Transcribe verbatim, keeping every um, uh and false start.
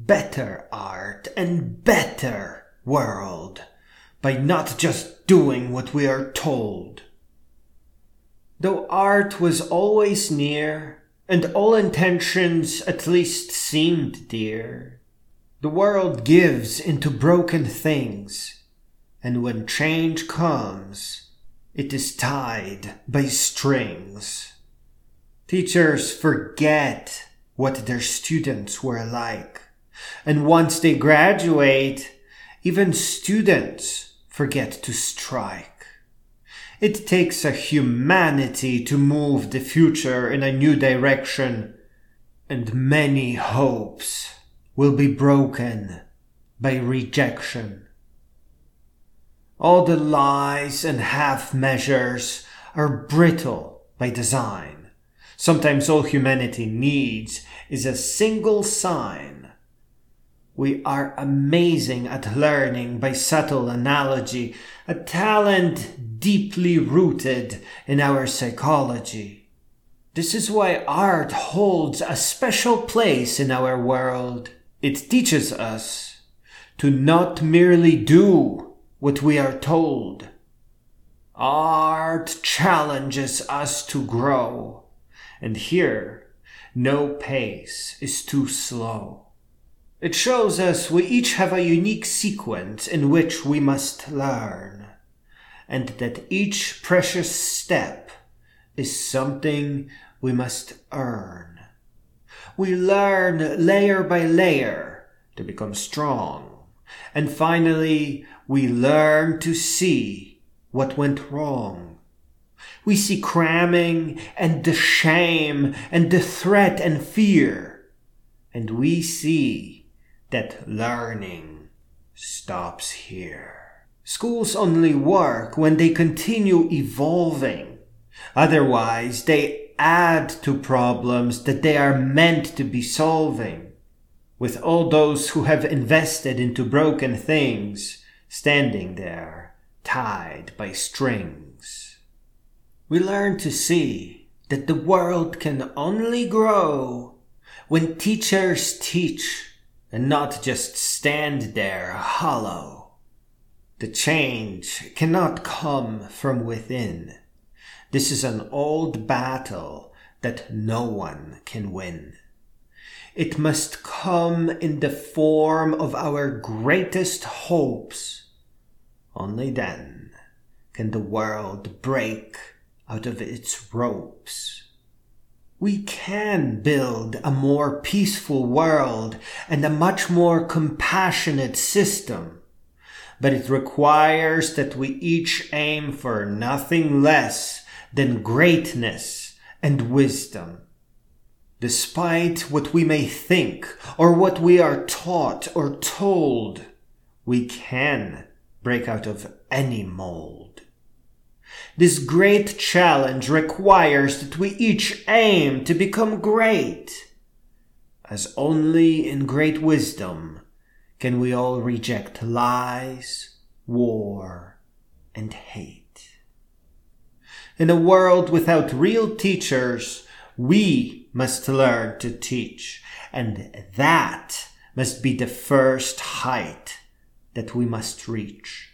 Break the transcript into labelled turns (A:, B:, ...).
A: better art and better world by not just doing what we are told. Though art was always near, and all intentions at least seemed dear, the world gives into broken things, and when change comes, it is tied by strings. Teachers forget what their students were like, and once they graduate, even students forget to strike. It takes a humanity to move the future in a new direction, and many hopes will be broken by rejection. All the lies and half measures are brittle by design. Sometimes all humanity needs is a single sign. We are amazing at learning by subtle analogy, a talent deeply rooted in our psychology. This is why art holds a special place in our world. It teaches us to not merely do what we are told. Art challenges us to grow. And here, no pace is too slow. It shows us we each have a unique sequence in which we must learn, and that each precious step is something we must earn. We learn layer by layer to become strong, and finally we learn to see what went wrong. We see cramming and the shame and the threat and fear. And we see that learning stops here. Schools only work when they continue evolving. Otherwise, they add to problems that they are meant to be solving. With all those who have invested into broken things standing there, tied by strings. We learn to see that the world can only grow when teachers teach and not just stand there hollow. The change cannot come from within. This is an old battle that no one can win. It must come in the form of our greatest hopes. Only then can the world break out of its ropes. We can build a more peaceful world and a much more compassionate system, but it requires that we each aim for nothing less than greatness and wisdom. Despite what we may think or what we are taught or told, we can break out of any mold. This great challenge requires that we each aim to become great, as only in great wisdom can we all reject lies, war, and hate. In a world without real teachers, we must learn to teach, and that must be the first height that we must reach.